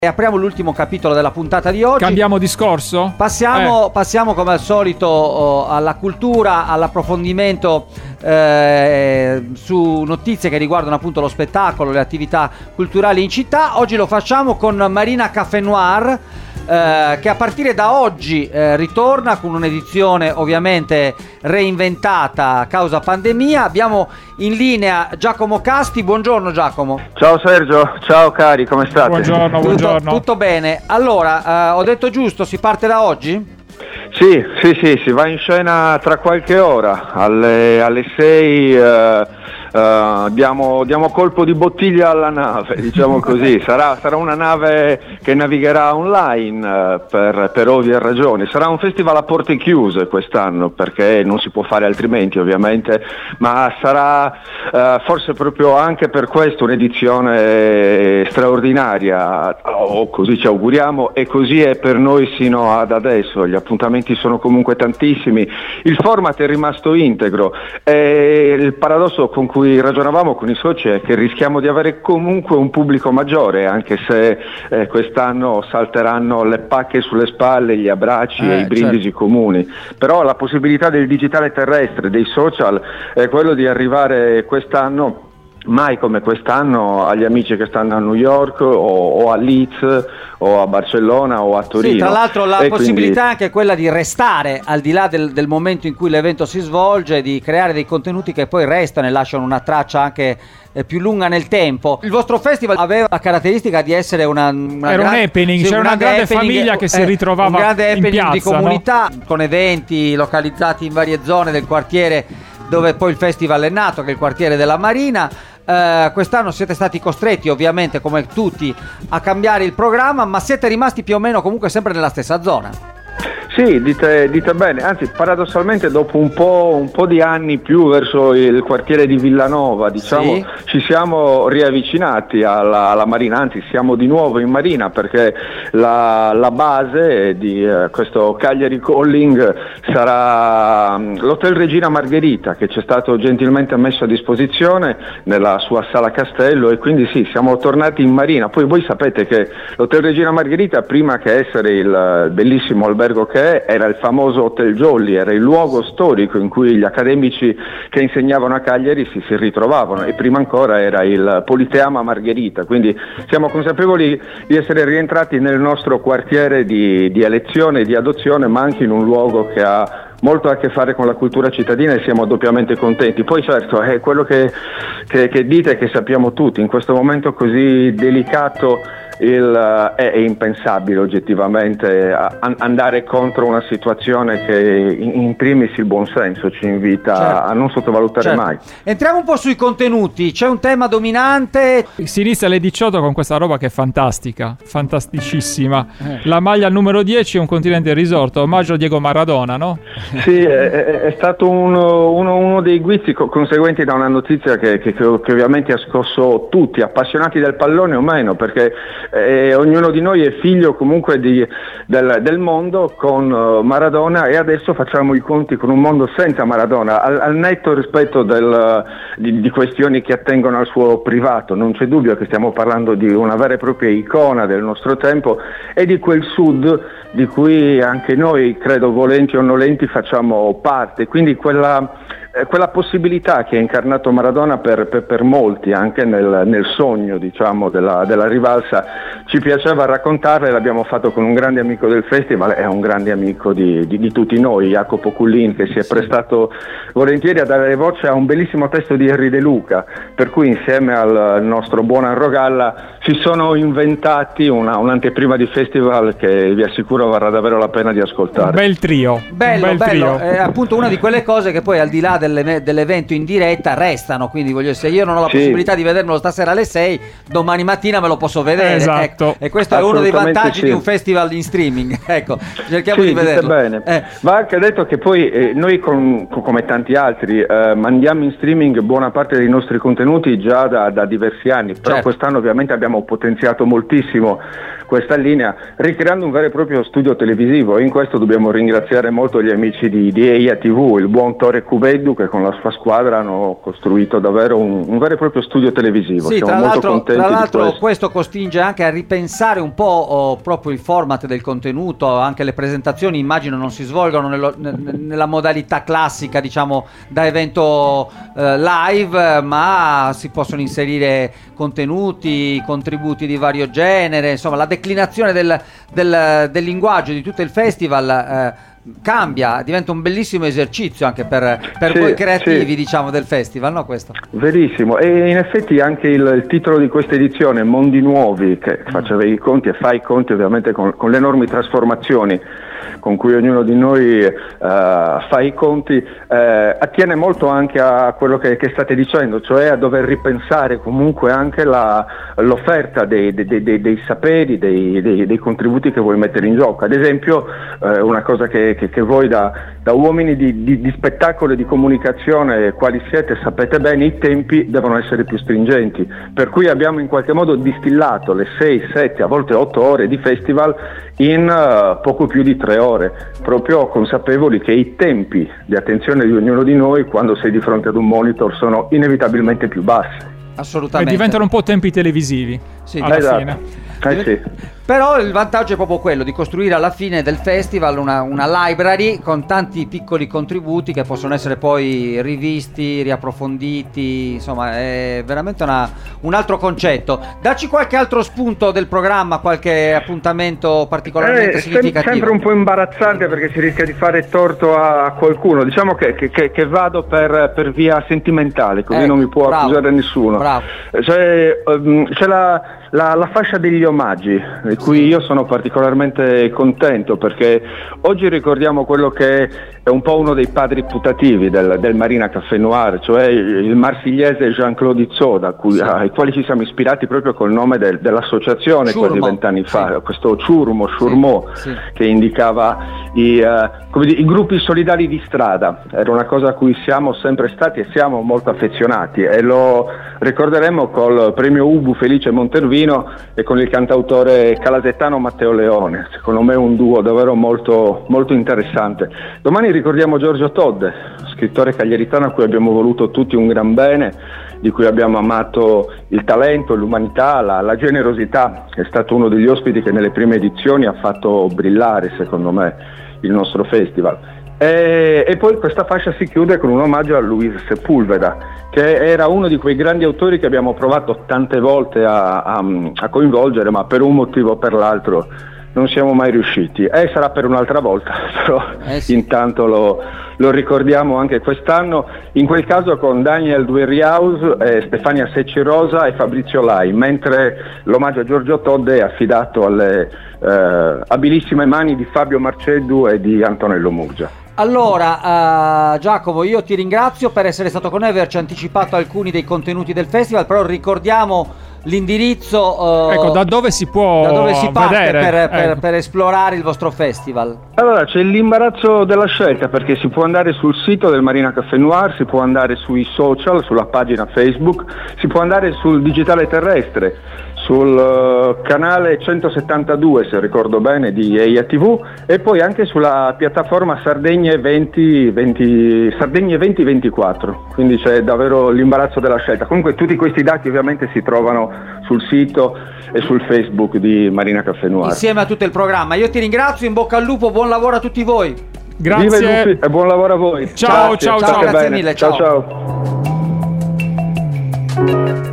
E apriamo l'ultimo capitolo della puntata di oggi. Cambiamo discorso? Passiamo come al solito alla cultura, all'approfondimento su notizie che riguardano appunto lo spettacolo, le attività culturali in città. Oggi lo facciamo con Marina Café Noir, che a partire da oggi ritorna con un'edizione ovviamente reinventata a causa pandemia. Abbiamo in linea Giacomo Casti. Buongiorno Giacomo. Ciao Sergio, ciao cari, come state? Buongiorno. Tutto bene. Allora, ho detto giusto, si parte da oggi? Sì, si va in scena tra qualche ora, alle 6 diamo colpo di bottiglia alla nave, diciamo così. Sarà una nave che navigherà online per ovvie ragioni. Sarà un festival a porte chiuse quest'anno, perché non si può fare altrimenti ovviamente, ma sarà forse proprio anche per questo un'edizione straordinaria, o così ci auguriamo, e così è per noi sino ad adesso. Gli appuntamenti sono comunque tantissimi, il format è rimasto integro e il paradosso con cui ragionavamo con i soci è che rischiamo di avere comunque un pubblico maggiore, anche se quest'anno salteranno le pacche sulle spalle, gli abbracci e i brindisi, certo, comuni. Però la possibilità del digitale terrestre, dei social, è quello di arrivare quest'anno, mai come quest'anno, agli amici che stanno a New York o a Leeds o a Barcellona o a Torino. Sì, tra l'altro la possibilità è anche quella di restare al di là del momento in cui l'evento si svolge, di creare dei contenuti che poi restano e lasciano una traccia anche più lunga nel tempo. Il vostro festival aveva la caratteristica di essere era un happening, c'era una grande famiglia che si ritrovava in piazza, un grande happening di comunità, no? Con eventi localizzati in varie zone del quartiere dove poi il festival è nato, che è il quartiere della Marina. Quest'anno siete stati costretti ovviamente, come tutti, a cambiare il programma, ma siete rimasti più o meno comunque sempre nella stessa zona. Sì, dite bene, anzi paradossalmente dopo un po' di anni più verso il quartiere di Villanova, diciamo, sì, ci siamo riavvicinati alla Marina, anzi siamo di nuovo in Marina, perché la base di questo Cagliari Calling sarà l'Hotel Regina Margherita, che ci è stato gentilmente messo a disposizione nella sua sala Castello, e quindi sì, siamo tornati in Marina. Poi voi sapete che l'Hotel Regina Margherita, prima che essere il bellissimo albergo che era il famoso Hotel Jolly, era il luogo storico in cui gli accademici che insegnavano a Cagliari si ritrovavano, e prima ancora era il Politeama Margherita, quindi siamo consapevoli di essere rientrati nel nostro quartiere di elezione e di adozione, ma anche in un luogo che ha molto a che fare con la cultura cittadina, e siamo doppiamente contenti. Poi certo è quello che dite, che sappiamo tutti, in questo momento così delicato è impensabile oggettivamente andare contro una situazione che in primis il buonsenso ci invita, certo, a non sottovalutare, certo, mai. Entriamo un po' sui contenuti. C'è un tema dominante. Si inizia alle 18 con questa roba che è fantastica, fantasticissima. La maglia numero 10 è un continente resort, omaggio a Diego Maradona, no? Sì, è stato uno dei guizzi conseguenti da una notizia che ovviamente ha scosso tutti, appassionati del pallone o meno, perché ognuno di noi è figlio comunque del mondo con Maradona, e adesso facciamo i conti con un mondo senza Maradona, al netto rispetto di questioni che attengono al suo privato. Non c'è dubbio che stiamo parlando di una vera e propria icona del nostro tempo e di quel sud di cui anche noi, credo volenti o nolenti, facciamo parte. Quindi quella possibilità che ha incarnato Maradona per molti, anche nel sogno, diciamo, della rivalsa, ci piaceva raccontarla, e l'abbiamo fatto con un grande amico del festival e un grande amico di tutti noi, Jacopo Cullin, che si è prestato volentieri a dare voce a un bellissimo testo di Henry De Luca, per cui insieme al nostro buon Arrogalla si sono inventati un'anteprima di festival che vi assicuro varrà davvero la pena di ascoltare. Un bel trio. Bello. È appunto una di quelle cose che poi, al di là dell'evento in diretta, restano. Quindi se io non ho la possibilità di vedermelo stasera alle 6, domani mattina me lo posso vedere. Esatto. E questo è uno dei vantaggi di un festival in streaming. Ecco, cerchiamo di vederlo. Bene. Va anche detto che poi noi come tanti altri mandiamo in streaming buona parte dei nostri contenuti già da diversi anni, però certo, quest'anno ovviamente abbiamo potenziato moltissimo questa linea, ricreando un vero e proprio studio televisivo, e in questo dobbiamo ringraziare molto gli amici di EIA TV, il buon Tore Cuveddu Marceddu, che con la sua squadra hanno costruito davvero un vero e proprio studio televisivo. Sì, siamo molto contenti tra l'altro di questo costringe anche a ripensare un po' proprio il format del contenuto. Anche le presentazioni immagino non si svolgono nella modalità classica, diciamo, da evento live, ma si possono inserire contenuti, contributi di vario genere, insomma la declinazione del linguaggio di tutto il festival cambia, diventa un bellissimo esercizio anche per voi creativi, diciamo, del festival, no? Questo. Verissimo, e in effetti anche il titolo di questa edizione, Mondi Nuovi, che faceva i conti e fa i conti ovviamente con le enormi trasformazioni con cui ognuno di noi fa i conti, attiene molto anche a quello che state dicendo, cioè a dover ripensare comunque anche l'offerta dei saperi, dei contributi che vuoi mettere in gioco. Ad esempio, una cosa che voi da uomini di spettacolo e di comunicazione quali siete sapete bene, i tempi devono essere più stringenti, per cui abbiamo in qualche modo distillato le 6, 7, a volte 8 ore di festival in poco più di 3 ore, proprio consapevoli che i tempi di attenzione di ognuno di noi quando sei di fronte ad un monitor sono inevitabilmente più bassi. Assolutamente. E diventano un po' tempi televisivi, sì, alla fine. Sì. Però il vantaggio è proprio quello di costruire alla fine del festival una library con tanti piccoli contributi che possono essere poi rivisti, riapprofonditi, insomma è veramente un altro concetto. Dacci qualche altro spunto del programma, qualche appuntamento particolarmente significativo. Sempre un po' imbarazzante perché si rischia di fare torto a qualcuno, diciamo che vado per via sentimentale, così non mi può accusare nessuno. Bravo. C'è la fascia degli omaggi, di cui io sono particolarmente contento, perché oggi ricordiamo quello che è un po' uno dei padri putativi del Marina Café Noir, cioè il marsigliese Jean-Claude Izzot, ai quali ci siamo ispirati proprio col nome dell'associazione quasi 20 anni fa, questo Ciurmo, che indicava i gruppi solidali di strada. Era una cosa a cui siamo sempre stati e siamo molto affezionati, e lo ricorderemo col premio Ubu Felice Montervino e con il cantautore calasettano Matteo Leone. Secondo me è un duo davvero molto, molto interessante. Domani ricordiamo Giorgio Todde, scrittore cagliaritano a cui abbiamo voluto tutti un gran bene, di cui abbiamo amato il talento, l'umanità, la generosità. È stato uno degli ospiti che nelle prime edizioni ha fatto brillare, secondo me, il nostro festival. E poi questa fascia si chiude con un omaggio a Luis Sepúlveda, che era uno di quei grandi autori che abbiamo provato tante volte a coinvolgere, ma per un motivo o per l'altro non siamo mai riusciti, e sarà per un'altra volta, però intanto lo ricordiamo anche quest'anno, in quel caso con Daniel Dueriaus, Stefania Secci Rosa e Fabrizio Lai, mentre l'omaggio a Giorgio Todde è affidato alle abilissime mani di Fabio Marceddu e di Antonello Murgia. Allora, Giacomo, io ti ringrazio per essere stato con noi e averci anticipato alcuni dei contenuti del festival, però ricordiamo l'indirizzo, ecco, da dove si parte vedere per esplorare il vostro festival. Allora, c'è l'imbarazzo della scelta, perché si può andare sul sito del Marina Café Noir, si può andare sui social, sulla pagina Facebook, si può andare sul digitale terrestre, sul canale 172, se ricordo bene, di EIA TV, e poi anche sulla piattaforma Sardegna Eventi 2024, quindi c'è davvero l'imbarazzo della scelta. Comunque tutti questi dati ovviamente si trovano sul sito e sul Facebook di Marina Café Noir. Insieme a tutto il programma. Io ti ringrazio, in bocca al lupo, buon lavoro a tutti voi. Grazie. Vive Lupi e buon lavoro a voi. Ciao, grazie, ciao. Grazie mille, ciao. Ciao.